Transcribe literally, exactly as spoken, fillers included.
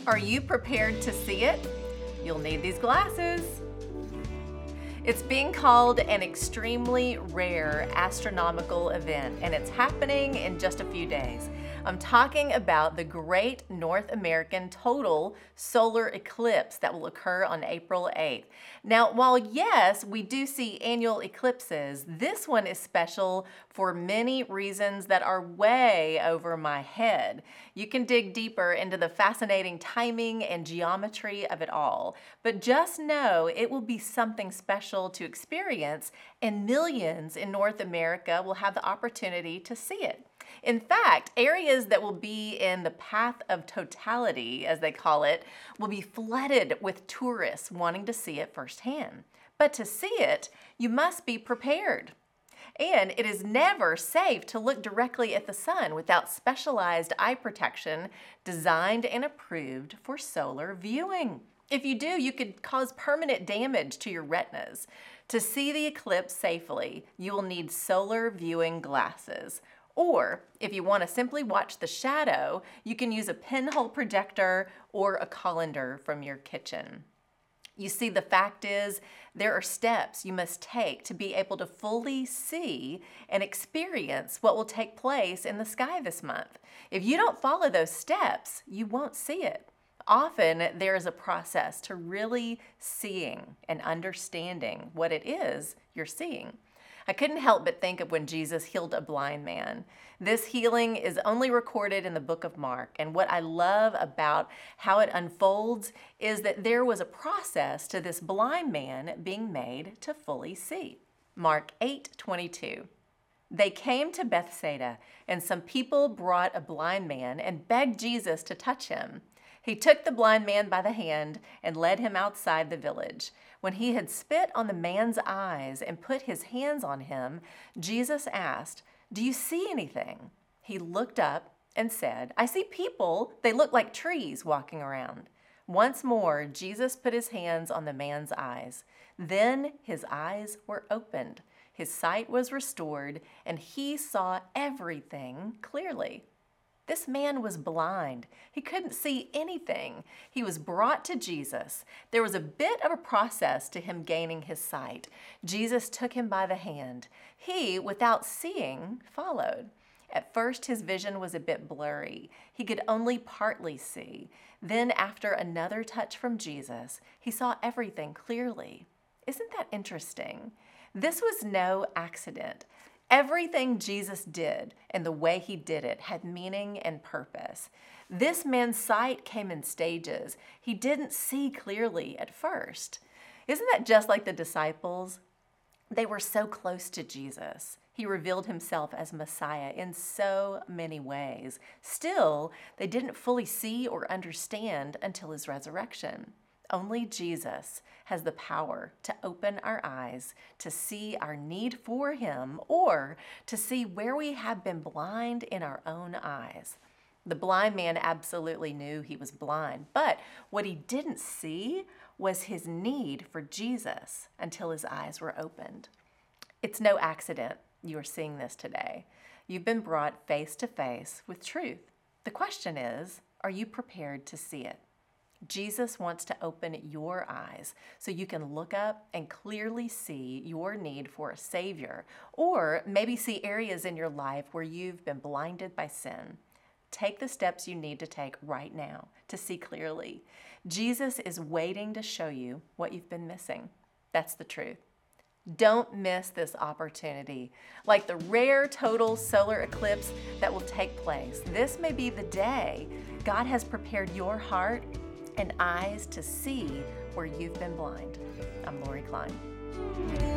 Are you prepared to see it? You'll need these glasses. It's being called an extremely rare astronomical event, and it's happening in just a few days. I'm talking about the Great North American Total Solar Eclipse that will occur on April eighth. Now, while yes, we do see annual eclipses, this one is special for many reasons that are way over my head. You can dig deeper into the fascinating timing and geometry of it all, but just know it will be something special to experience, and millions in North America will have the opportunity to see it. In fact, areas that will be in the path of totality, as they call it, will be flooded with tourists wanting to see it firsthand. But to see it, you must be prepared. And it is never safe to look directly at the sun without specialized eye protection designed and approved for solar viewing. If you do, you could cause permanent damage to your retinas. To see the eclipse safely, you will need solar viewing glasses. Or, if you want to simply watch the shadow, you can use a pinhole projector or a colander from your kitchen. You see, the fact is, there are steps you must take to be able to fully see and experience what will take place in the sky this month. If you don't follow those steps, you won't see it. Often, there is a process to really seeing and understanding what it is you're seeing. I couldn't help but think of when Jesus healed a blind man. This healing is only recorded in the book of Mark, and what I love about how it unfolds is that there was a process to this blind man being made to fully see. Mark eight twenty-two. They came to Bethsaida, and some people brought a blind man and begged Jesus to touch him. He took the blind man by the hand and led him outside the village. When he had spit on the man's eyes and put his hands on him, Jesus asked, "Do you see anything?" He looked up and said, "I see people. They look like trees walking around." Once more, Jesus put his hands on the man's eyes. Then his eyes were opened. His sight was restored, and he saw everything clearly. This man was blind. He couldn't see anything. He was brought to Jesus. There was a bit of a process to him gaining his sight. Jesus took him by the hand. He, without seeing, followed. At first, his vision was a bit blurry. He could only partly see. Then, after another touch from Jesus, he saw everything clearly. Isn't that interesting? This was no accident. Everything Jesus did and the way he did it had meaning and purpose. This man's sight came in stages. He didn't see clearly at first. Isn't that just like the disciples? They were so close to Jesus. He revealed himself as Messiah in so many ways. Still, they didn't fully see or understand until his resurrection. Only Jesus has the power to open our eyes, to see our need for him, or to see where we have been blind in our own eyes. The blind man absolutely knew he was blind, but what he didn't see was his need for Jesus until his eyes were opened. It's no accident you are seeing this today. You've been brought face to face with truth. The question is, are you prepared to see it? Jesus wants to open your eyes so you can look up and clearly see your need for a Savior, or maybe see areas in your life where you've been blinded by sin. Take the steps you need to take right now to see clearly. Jesus is waiting to show you what you've been missing. That's the truth. Don't miss this opportunity. Like the rare total solar eclipse that will take place, this may be the day God has prepared your heart and eyes to see where you've been blind. I'm Lori Klein.